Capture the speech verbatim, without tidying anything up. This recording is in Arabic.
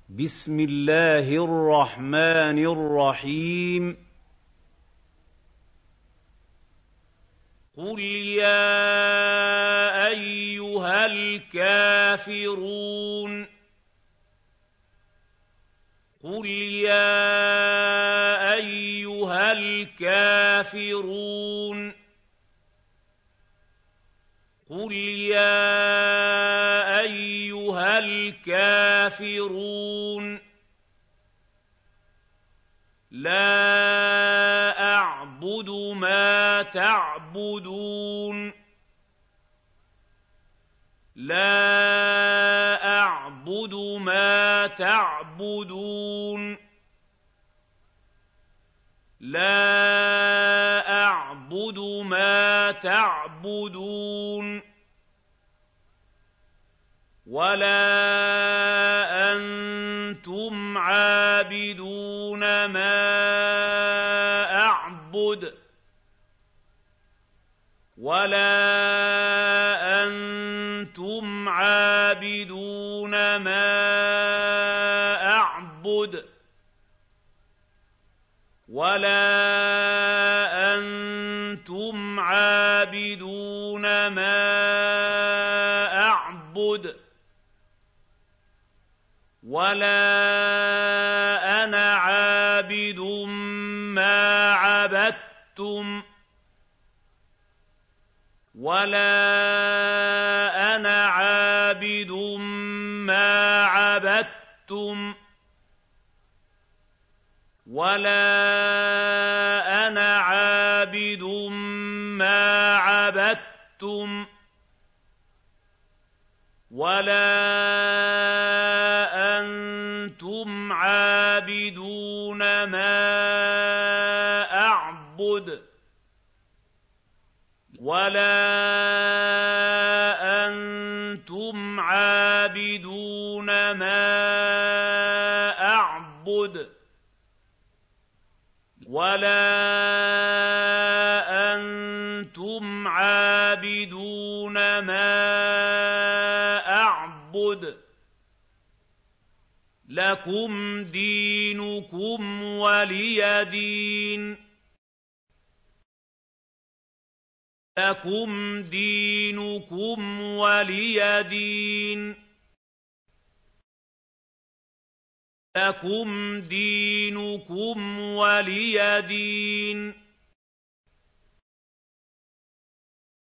بسم الله الرحمن الرحيم قل يا أيها الكافرون قل يا أيها الكافرون قل يا أيها الكافرون لا أعبد ما تعبدون لا أعبد ما تعبدون لا أعبد ما تعبدون ولا أنتم عابدون ما أعبد ولا أنتم عابدون ما أعبد ولا أنتم عابدون ما أعبد ولا أنا عابد ما عبدتم ولا أنا عابد ما عبدتم ولا أنا عابد ما عبدتم ولا أنتم عابدون ما أعبد ولا أنتم عابدون ما أعبد ولا أنتم عابدون ما أعبد لكم دينكم ولي دين لكم دينكم ولي دين لكم دينكم ولي دين